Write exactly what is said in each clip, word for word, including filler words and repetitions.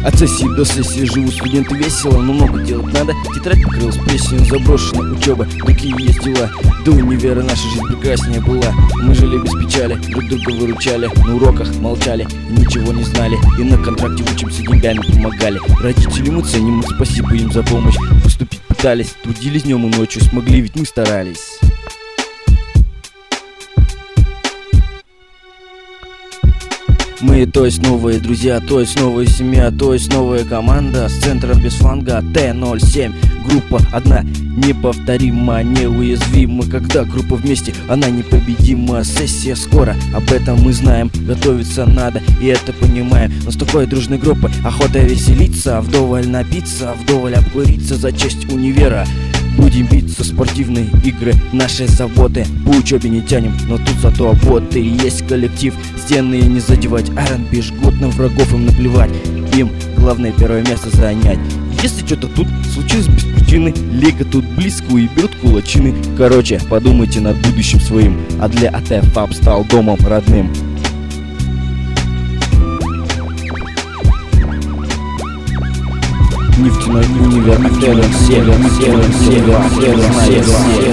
От сессии до сессии живут студенты весело, но много делать надо. Тетрадь покрылась плесенью, заброшена учеба, такие есть дела. До универа наша жизнь прекраснее была. Мы жили без печали, друг друга выручали. На уроках молчали, ничего не знали. И на контракте учимся, деньгами помогали. Родители мы ценим, спасибо им за помощь. Поступить пытались, трудились днем и ночью. Смогли, ведь мы старались. Мы, то есть новые друзья, то есть новая семья, то есть новая команда с центром без фланга Т ноль семь. Группа одна, неповторима, неуязвима. Когда группа вместе, она непобедима. Сессия скоро, об этом мы знаем. Готовиться надо, и это понимаем. Но с такой дружной группой охота веселиться, вдоволь напиться, вдоволь обкуриться за честь универа. Будем биться, спортивные игры, наши заботы. По учебе не тянем, но тут зато работы. Есть коллектив, стены не задевать. ар энд би жгут, на врагов им наплевать. Им главное первое место занять. Если что-то тут случилось без причины, Лего тут близко уебет кулачины. Короче, подумайте над будущим своим, а для АТ ФАП стал домом родным. Нефтяной универ, север, север, север, север, север,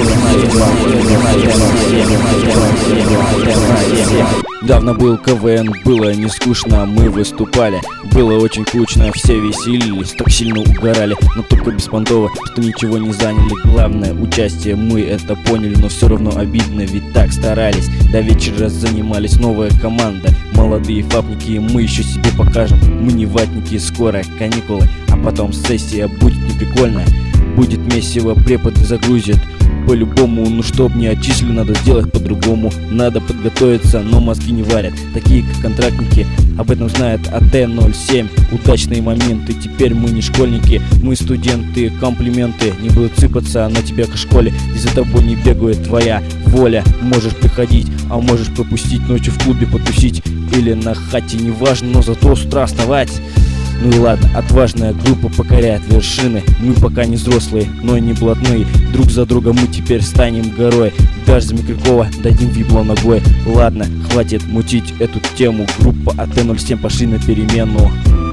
север. Давно был КВН, было не скучно, мы выступали. Было очень кучно, все веселились, так сильно угорали. Но только беспонтово, что ничего не заняли. Главное участие, мы это поняли, но все равно обидно, ведь так старались. До вечера занимались, новая команда. Молодые фапники, мы еще себе покажем. Мы не ватники, скоро каникулы, а потом сессия будет не прикольная. Будет месиво, преподы загрузят по-любому, ну чтоб не отчислили, надо сделать по-другому. Надо подготовиться, но мозги не варят. Такие как контрактники, об этом знает АТ ноль семь. Удачные моменты, теперь мы не школьники, мы студенты. Комплименты не будут сыпаться на тебя к школе, и за тобой не бегает твоя воля. Можешь приходить, а можешь пропустить, ночью в клубе потусить или на хате, неважно, но зато с утра вставать. Ну и ладно, отважная группа покоряет вершины. Мы пока не взрослые, но и не блатные. Друг за друга мы теперь станем горой. Даже за Микрякова дадим вибло ногой. Ладно, хватит мутить эту тему. Группа АТ ноль семь пошли на перемену.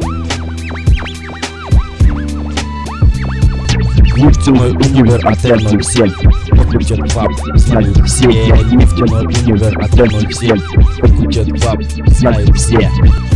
Нефтяной универ АТ ноль семь. Факультет ФАП, знают все. Нефтяной универ АТ ноль семь. Факультет ФАП, знают все.